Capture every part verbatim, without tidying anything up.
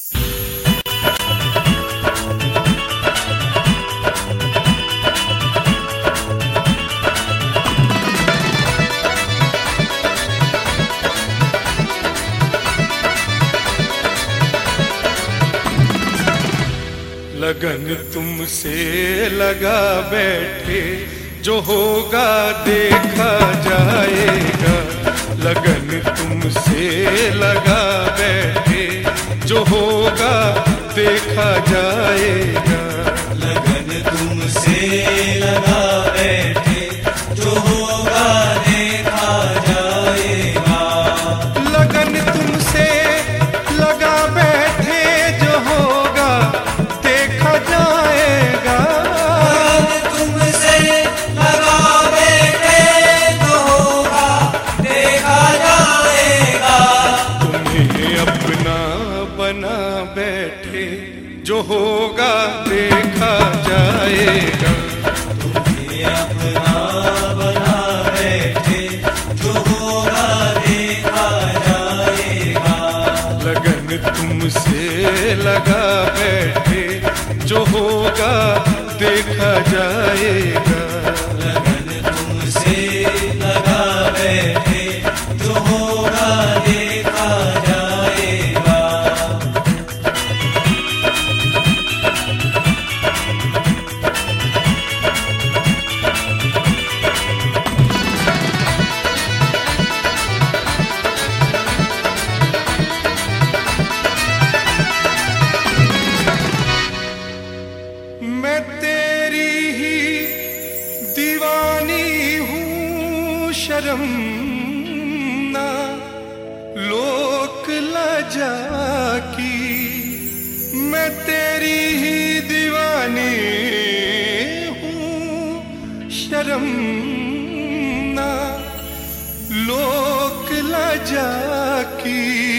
लगन तुमसे लगा बैठे, जो होगा देखा जाएगा। लगन तुमसे लगा बैठे, जो होगा देखा जाएगा। लगन तुमसे लगा बैठे, जो होगा देखा जाएगा। लगन तुमसे लगा बैठे, जो होगा देखा जाएगा। लगन तुमसे लगा बैठे, जो होगा देखा जाएगा। तुम्हें अपना बना बैठे, जो होगा देखा जाएगा। तुम्हें अपना बना बैठे, जो होगा देखा जाएगा। लगन तुमसे लगा बैठे, जो होगा देखा जाएगा। लगन तुमसे लगा बैठे, जो होगा देखा जाएगा। मैं तेरी ही दीवानी हूँ, शर्म ना लोक लजा की। मैं तेरी ही दीवानी हूँ, शर्म ना लोक लजा की।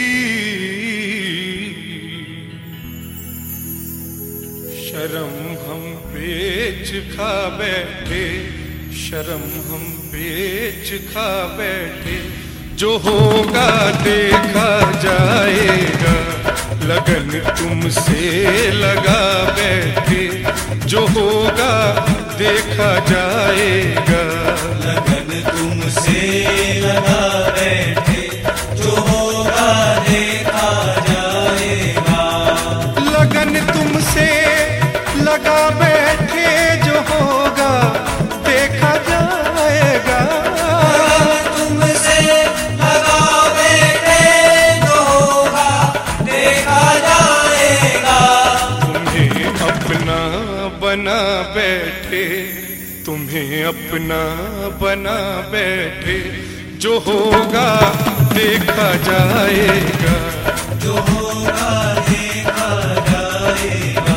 शर्म हम बेच खा बैठे, शर्म हम बेच खा बैठे, जो होगा देखा जाएगा। लगन तुमसे लगा बैठे, जो होगा देखा जाएगा। लगन तुमसे लगा बैठे, जो होगा देखा जाएगा। लगन तुमसे लगा बैठे, जो होगा देखा जाएगा। तुमसे लगा बैठे, जो होगा देखा जाएगा। तुम्हें अपना बना बैठे, तुम्हें अपना बना बैठे, जो होगा देखा जाएगा। जो होगा देखा जाएगा।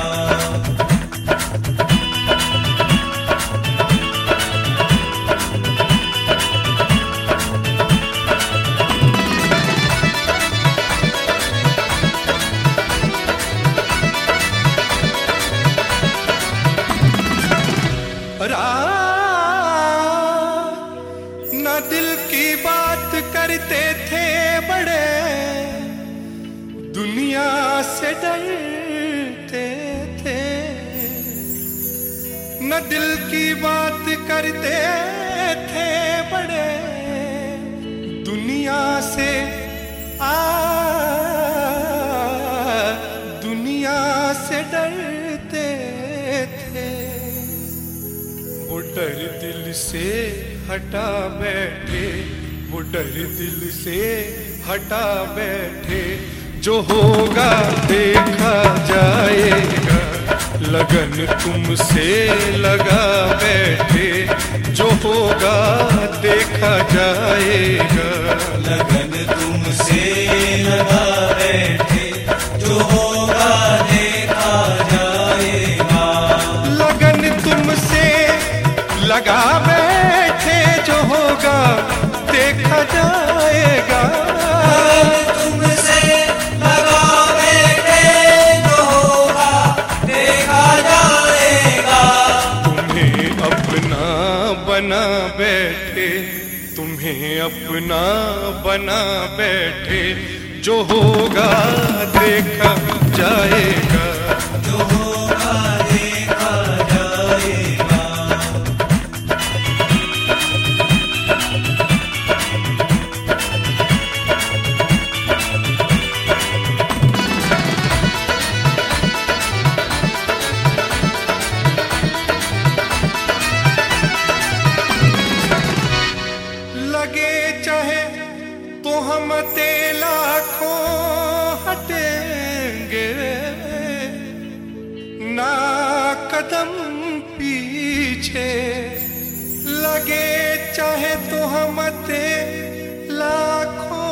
ना दिल की बात करते थे बड़े, दुनिया से डरते थे। न दिल की बात करते थे बड़े, दुनिया से आ दुनिया से डरते थे। वो डर दिल से हटा बैठे, वो डर दिल से हटा बैठे, जो होगा देखा जाएगा। लगन तुमसे लगा बैठे, जो होगा देखा जाएगा। लगन तुमसे लगा बैठे, जो होगा देखा जाएगा। लगन तुमसे लगा बैठे, जो होगा देखा जाएगा। तुमसे लगा बैठे, जो होगा देखा जाएगा। तुम्हें अपना बना बैठे, तुम्हें अपना बना बैठे, जो होगा देखा जाएगा। कदम पीछे लगे चाहे तो हम ते लाखों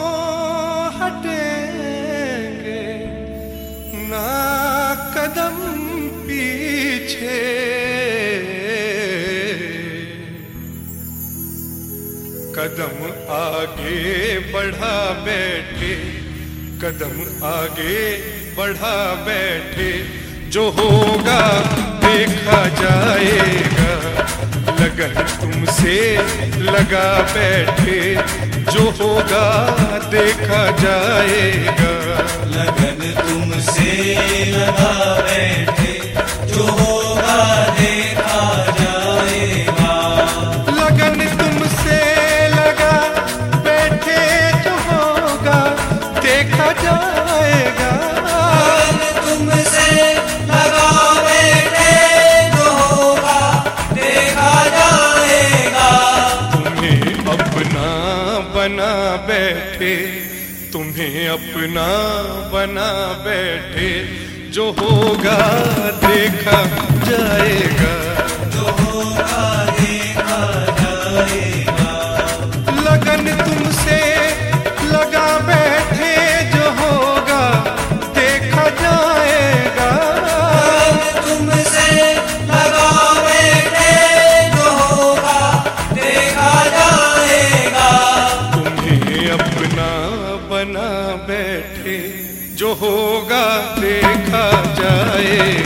हटेंगे ना कदम पीछे। कदम आगे बढ़ा बैठे, कदम आगे बढ़ा बैठे, जो होगा देखा जाएगा। लगन तुमसे लगा बैठे, जो होगा देखा जाएगा। लगन तुमसे लगा बैठे, जो होगा देखा जाएगा। लगन तुमसे लगा बैठे, जो होगा देखा जाएगा। लगन तुमसे लगा बैठे, जो होगा देखा जाएगा। तुम्हें अपना बना बैठे, तुम्हें अपना बना बैठे, जो होगा देखा जाएगा। जो होगा देखा जाएगा। लगन तुमसे लगा बैठे, जो होगा देखा जाएगा। लगन तुमसे लगा बैठे, जो होगा देखा जाएगा। तुम्हें अपना बना बैठे, जो होगा देखा जाएगा।